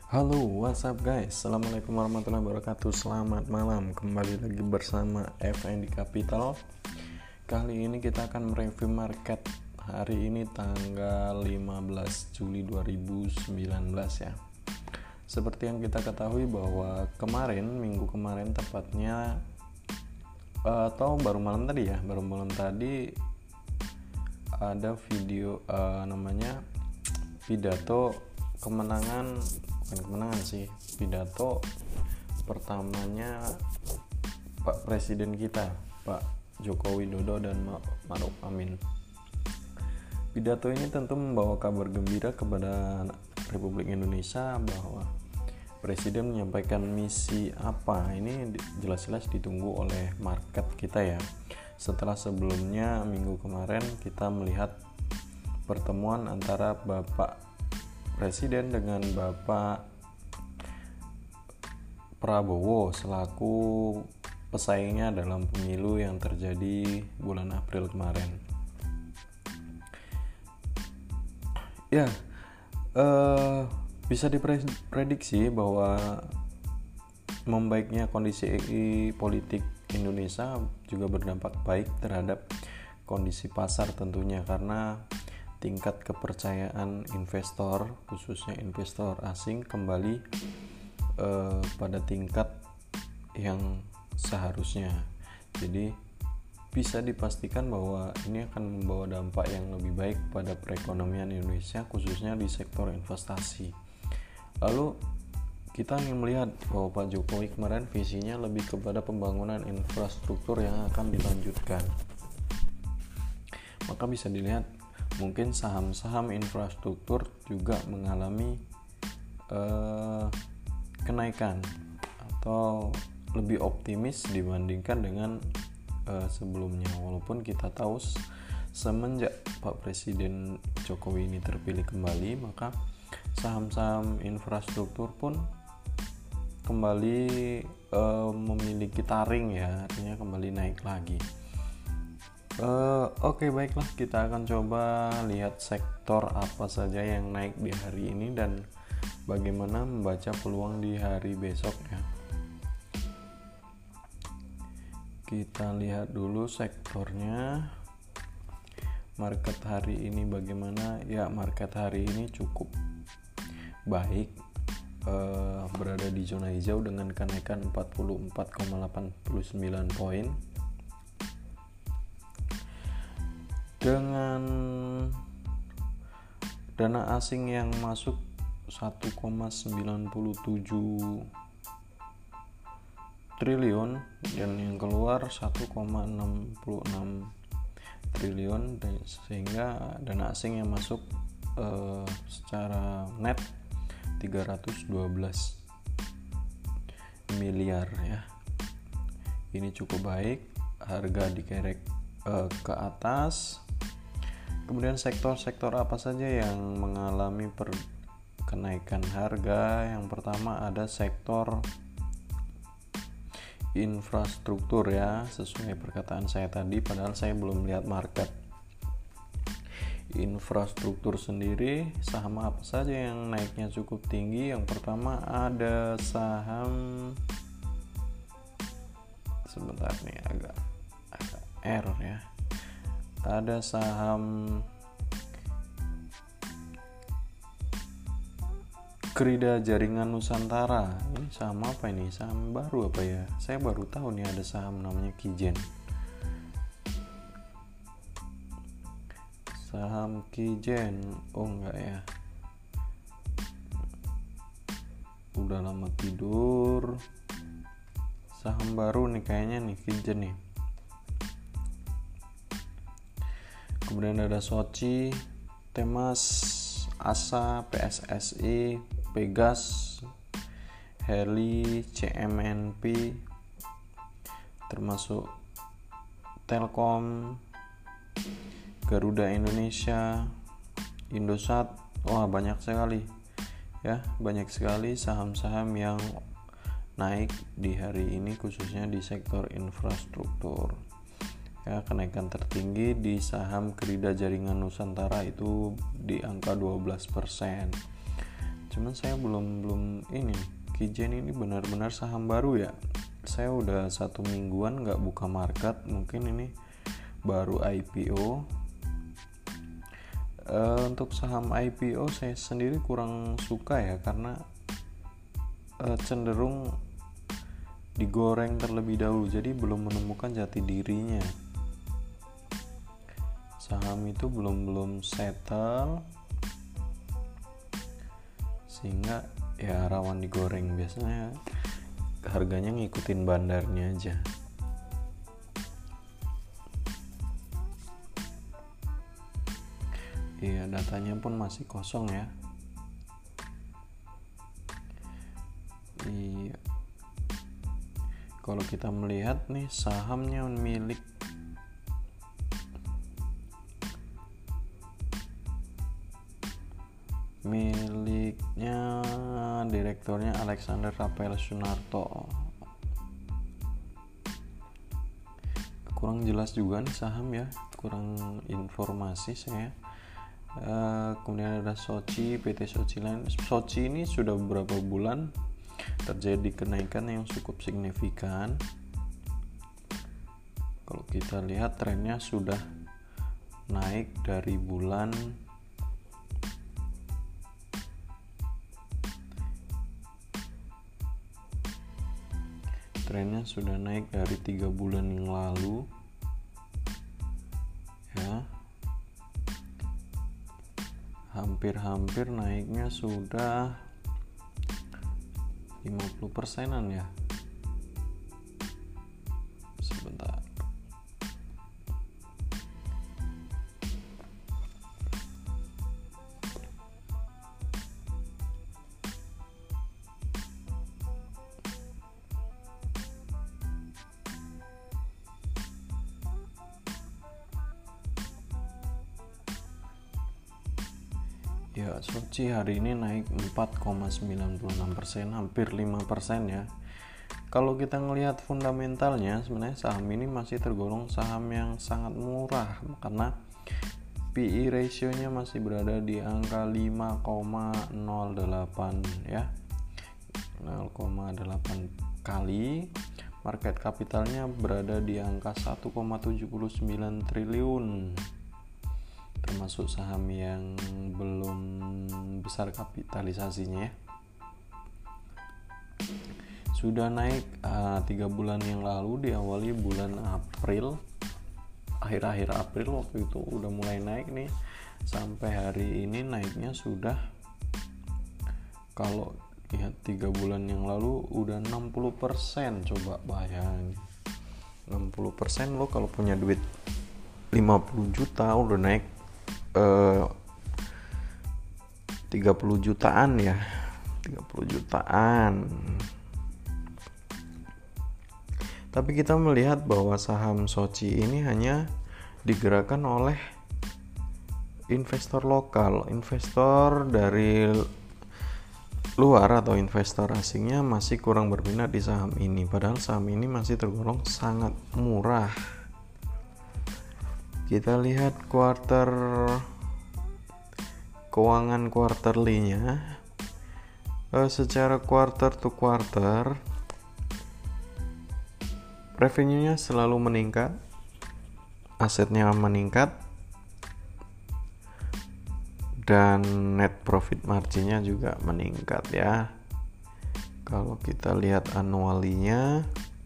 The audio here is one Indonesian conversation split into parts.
Halo, what's up guys? Assalamualaikum warahmatullahi wabarakatuh. Selamat malam, kembali lagi bersama FND Capital. Kali ini kita akan mereview market hari ini tanggal 15 Juli 2019 ya. Seperti yang kita ketahui bahwa minggu kemarin tepatnya atau baru malam tadi ada video pidato pidato pertamanya Pak Presiden kita, Pak Joko Widodo dan Ma'ruf Amin. Pidato ini tentu membawa kabar gembira kepada Republik Indonesia bahwa Presiden menyampaikan misi apa. Ini jelas-jelas ditunggu oleh market kita ya. Setelah sebelumnya minggu kemarin kita melihat pertemuan antara Bapak Presiden dengan Bapak Prabowo selaku pesaingnya dalam pemilu yang terjadi bulan April kemarin. Ya, bisa diprediksi bahwa membaiknya kondisi politik Indonesia juga berdampak baik terhadap kondisi pasar tentunya, karena tingkat kepercayaan investor, khususnya investor asing, kembali pada tingkat yang seharusnya. Jadi bisa dipastikan bahwa ini akan membawa dampak yang lebih baik pada perekonomian Indonesia, khususnya di sektor investasi. Lalu kita ingin melihat bahwa Pak Jokowi kemarin visinya lebih kepada pembangunan infrastruktur yang akan dilanjutkan. Maka bisa dilihat mungkin saham-saham infrastruktur juga mengalami kenaikan atau lebih optimis dibandingkan dengan sebelumnya. Walaupun kita tahu semenjak Pak Presiden Jokowi ini terpilih kembali, maka saham-saham infrastruktur pun kembali memiliki taring ya, artinya kembali naik lagi. Oke, baiklah, kita akan coba lihat sektor apa saja yang naik di hari ini dan bagaimana membaca peluang di hari besok ya. Kita lihat dulu sektornya. Market hari ini bagaimana? Ya, market hari ini cukup baik, berada di zona hijau dengan kenaikan 44,89 poin. Dengan dana asing yang masuk 1,97 triliun dan yang keluar 1,66 triliun, sehingga dana asing yang masuk secara net 312 miliar ya. Ini cukup baik, harga dikerek ke atas. Kemudian sektor-sektor apa saja yang mengalami kenaikan harga? Yang pertama ada sektor infrastruktur ya, sesuai perkataan saya tadi, padahal saya belum lihat market. Infrastruktur sendiri, saham apa saja yang naiknya cukup tinggi? Yang pertama ada saham, sebentar nih, agak error ya. Ada saham Krida Jaringan Nusantara. Ini saham apa ini? Saham baru apa ya? Saya baru tahu nih ada saham namanya Kijen. Saham Kijen. Oh enggak ya. Udah lama tidur. Saham baru nih kayaknya nih, Kijen nih. Kemudian ada Soci, Temas, Asa, PSSI, Pegas, Heli, CMNP, termasuk Telkom, Garuda Indonesia, Indosat. Wah, banyak sekali ya, banyak sekali saham-saham yang naik di hari ini, khususnya di sektor infrastruktur. Ya, kenaikan tertinggi di saham Krida Jaringan Nusantara itu di angka 12%. Cuman saya belum ini, Kijen ini benar-benar saham baru ya. Saya udah 1 mingguan nggak buka market, mungkin ini baru IPO. Untuk saham IPO saya sendiri kurang suka ya, karena cenderung digoreng terlebih dahulu, jadi belum menemukan jati dirinya. Saham itu belum settle, sehingga ya rawan digoreng. Biasanya harganya ngikutin bandarnya aja. Iya, datanya pun masih kosong ya. Iya. Kalau kita melihat nih sahamnya miliknya direkturnya Alexander Rafael Sunarto. Kurang jelas juga nih saham ya, kurang informasi saya. Kemudian ada Soci, PT Soci Land. Soci ini sudah beberapa bulan terjadi kenaikan yang cukup signifikan. Kalau kita lihat trennya sudah naik dari bulan trennya sudah naik dari 3 bulan yang lalu ya, hampir naiknya sudah 50%-an ya. Sebentar. Ya, Soci hari ini naik 4,96%, hampir 5% ya. Kalau kita ngelihat fundamentalnya, sebenarnya saham ini masih tergolong saham yang sangat murah, karena PE ratio-nya masih berada di angka 5,08 ya. 0,8 kali. Market kapitalnya berada di angka 1,79 triliun. Termasuk saham yang belum besar kapitalisasinya ya. Sudah naik 3 bulan yang lalu, diawali bulan April, akhir-akhir April waktu itu udah mulai naik nih. Sampai hari ini naiknya sudah, kalau lihat 3 bulan yang lalu udah 60%. Coba bayangin, 60% lo kalau punya duit 50 juta udah naik 30 jutaan ya, 30 jutaan. Tapi kita melihat bahwa saham Soci ini hanya digerakkan oleh investor lokal. Investor dari luar atau investor asingnya masih kurang berminat di saham ini, padahal saham ini masih tergolong sangat murah. Kita lihat keuangan quarterly-nya. Secara quarter to quarter, revenue-nya selalu meningkat, asetnya meningkat, dan net profit margin-nya juga meningkat ya. Kalau kita lihat anualinya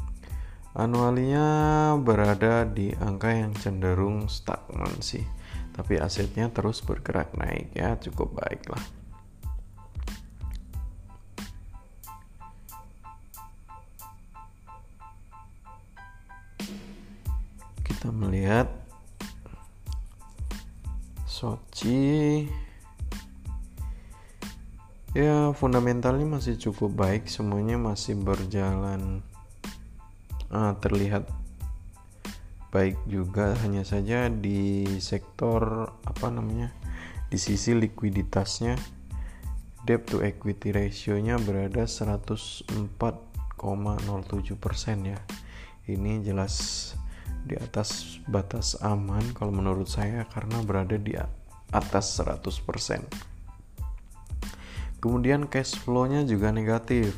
berada di angka yang cenderung stagnan sih, tapi asetnya terus bergerak naik ya, cukup baik lah. Kita melihat Soci ya, fundamentalnya masih cukup baik, semuanya masih berjalan terlihat baik juga. Hanya saja di sektor di sisi likuiditasnya, debt to equity ratio-nya berada 104,07% ya. Ini jelas di atas batas aman kalau menurut saya, karena berada di atas 100%. Kemudian cash flow-nya juga negatif.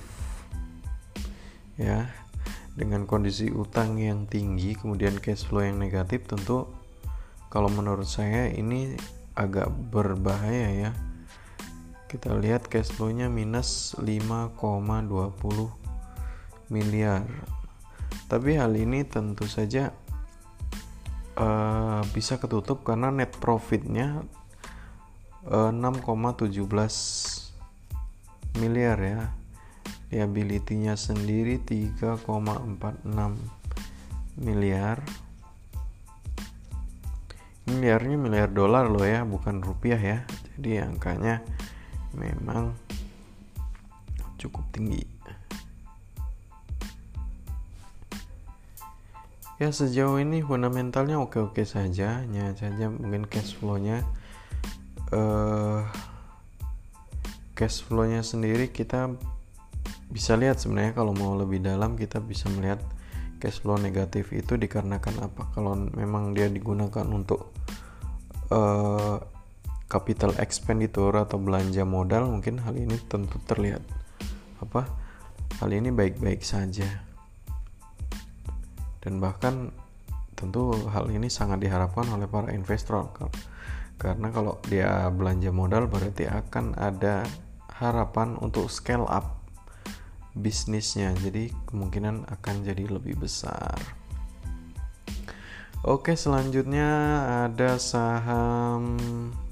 Ya, dengan kondisi utang yang tinggi kemudian cash flow yang negatif, tentu kalau menurut saya ini agak berbahaya ya. Kita lihat cash flow-nya minus 5,20 miliar. Tapi hal ini tentu saja bisa ketutup karena net profitnya 6,17 miliar ya. Liability-nya sendiri 3,46 miliar. Miliarnya miliar dolar loh ya, bukan rupiah ya. Jadi angkanya memang cukup tinggi. Ya, sejauh ini fundamentalnya oke-oke saja, hanya saja mungkin cash flow-nya sendiri kita bisa lihat sebenarnya. Kalau mau lebih dalam kita bisa melihat cash flow negatif itu dikarenakan apa. Kalau memang dia digunakan untuk capital expenditure atau belanja modal, mungkin hal ini tentu terlihat hal ini baik-baik saja, dan bahkan tentu hal ini sangat diharapkan oleh para investor, karena kalau dia belanja modal berarti akan ada harapan untuk scale up bisnisnya, jadi kemungkinan akan jadi lebih besar. Oke, selanjutnya ada saham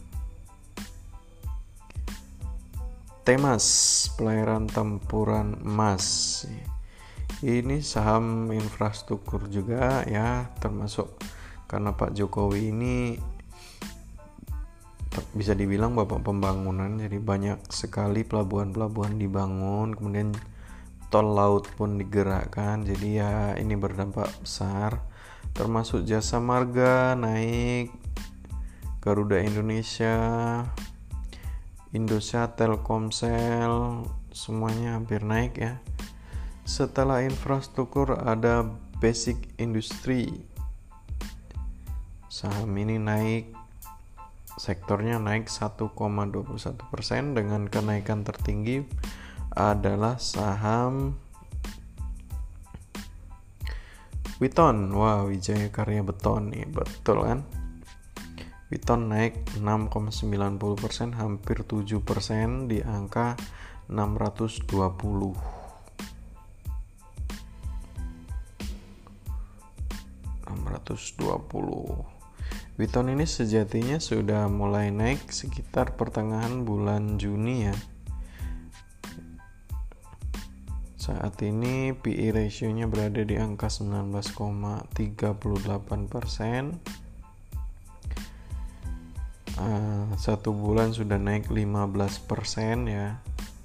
Temas, pelayaran tempuran emas. Ini saham infrastruktur juga ya, termasuk karena Pak Jokowi ini bisa dibilang bapak pembangunan, jadi banyak sekali pelabuhan-pelabuhan dibangun, kemudian tol laut pun digerakkan, jadi ya ini berdampak besar. Termasuk Jasa Marga naik, Garuda Indonesia, Indosat, Telkomsel, semuanya hampir naik ya. Setelah infrastruktur ada Basic Industry, saham ini naik, sektornya naik 1,21%. Dengan kenaikan tertinggi adalah saham Witon. Wah, Wijaya Karya Beton nih, betul kan? Witon naik 6,90%, hampir 7% di angka 620. Witon ini sejatinya sudah mulai naik sekitar pertengahan bulan Juni ya. Saat ini PE ratio-nya berada di angka 19,38%. Satu bulan sudah naik 15% ya.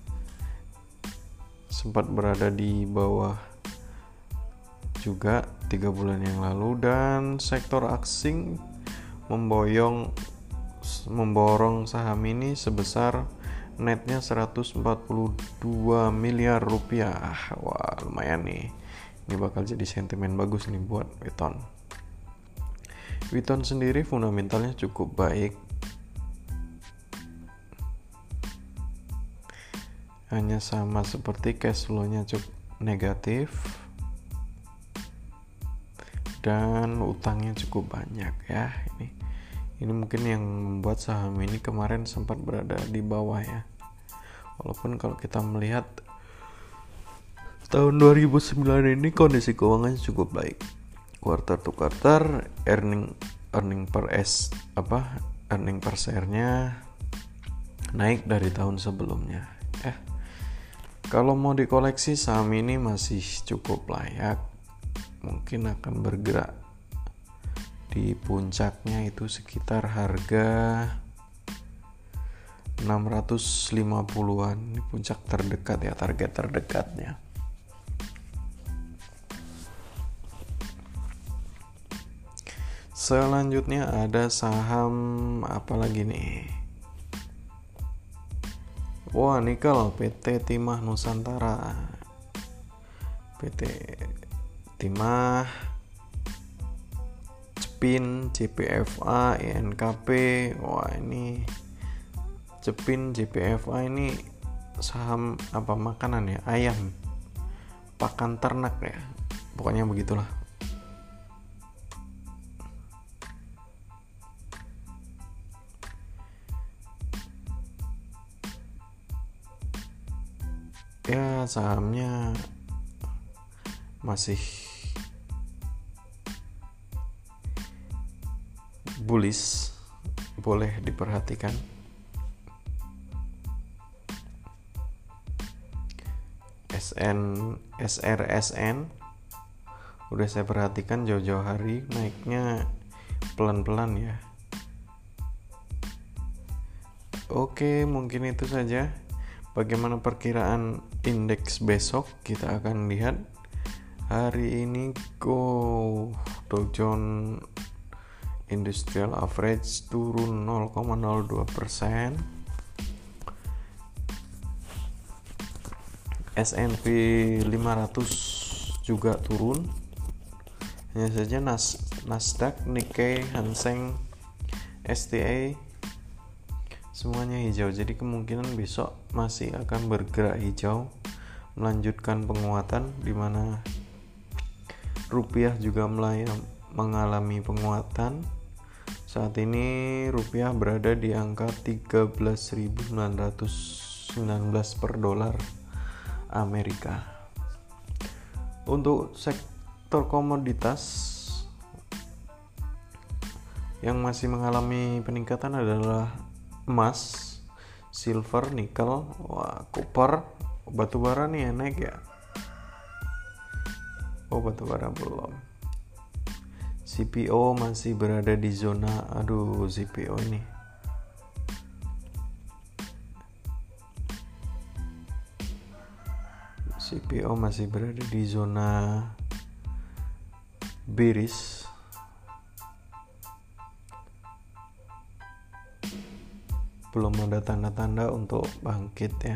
Sempat berada di bawah juga 3 bulan yang lalu, dan sektor asing memborong saham ini sebesar netnya 142 miliar rupiah. Wah, lumayan nih. Ini bakal jadi sentimen bagus nih buat Witon. Witon sendiri fundamentalnya cukup baik. Hanya sama seperti cash flow-nya cukup negatif dan utangnya cukup banyak ya. Ini mungkin yang membuat saham ini kemarin sempat berada di bawah ya. Walaupun kalau kita melihat tahun 2009 ini kondisi keuangannya cukup baik. Quarter to quarter earning per share-nya naik dari tahun sebelumnya. Kalau mau dikoleksi saham ini masih cukup layak. Mungkin akan bergerak di puncaknya itu sekitar harga 650-an. Ini puncak terdekat ya, target terdekatnya. Selanjutnya ada saham apa lagi nih? Wah, nikel, PT Timah Nusantara. PT Timah, Cepin, JPFA, INKP. Wah, ini Cepin, JPFA ini saham apa makanan ya, ayam, pakan ternak ya, pokoknya begitulah. Ya sahamnya masih bullish, boleh diperhatikan. SRSN udah saya perhatikan jauh-jauh hari naiknya pelan-pelan ya. Oke, mungkin itu saja. Bagaimana perkiraan indeks besok? Kita akan lihat. Hari ini Dow Jones Industrial Average turun 0,02%. S&P 500 juga turun. Hanya saja Nasdaq, Nikkei, Hang Seng, STA semuanya hijau. Jadi kemungkinan besok masih akan bergerak hijau, melanjutkan penguatan, di mana rupiah juga mengalami penguatan. Saat ini rupiah berada di angka 13.919 per dolar Amerika. Untuk sektor komoditas yang masih mengalami peningkatan adalah emas, silver, nikel, copper, batubara nih naik ya. Batubara belum. CPO masih berada di zona, CPO ini. CPO masih berada di zona bearish. Belum ada tanda-tanda untuk bangkit ya.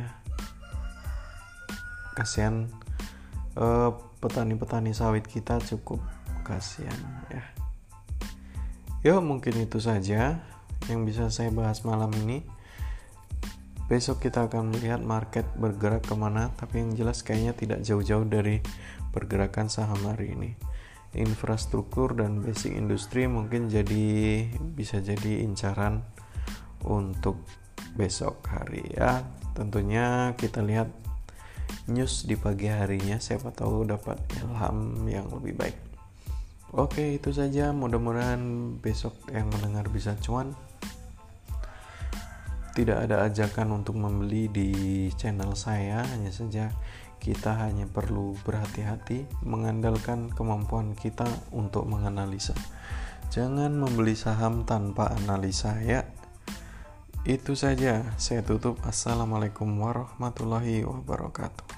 Kasihan petani-petani sawit kita, cukup kasihan ya. Mungkin itu saja yang bisa saya bahas malam ini. Besok kita akan melihat market bergerak kemana, tapi yang jelas kayaknya tidak jauh-jauh dari pergerakan saham hari ini. Infrastruktur dan basic industri mungkin bisa jadi incaran untuk besok hari ya. Tentunya kita lihat news di pagi harinya, siapa tahu dapat ilham yang lebih baik. Oke, itu saja. Mudah-mudahan besok yang mendengar bisa cuan. Tidak ada ajakan untuk membeli di channel saya, hanya saja kita hanya perlu berhati-hati, mengandalkan kemampuan kita untuk menganalisa. Jangan membeli saham tanpa analisa ya. Itu saja, saya tutup. Assalamualaikum warahmatullahi wabarakatuh.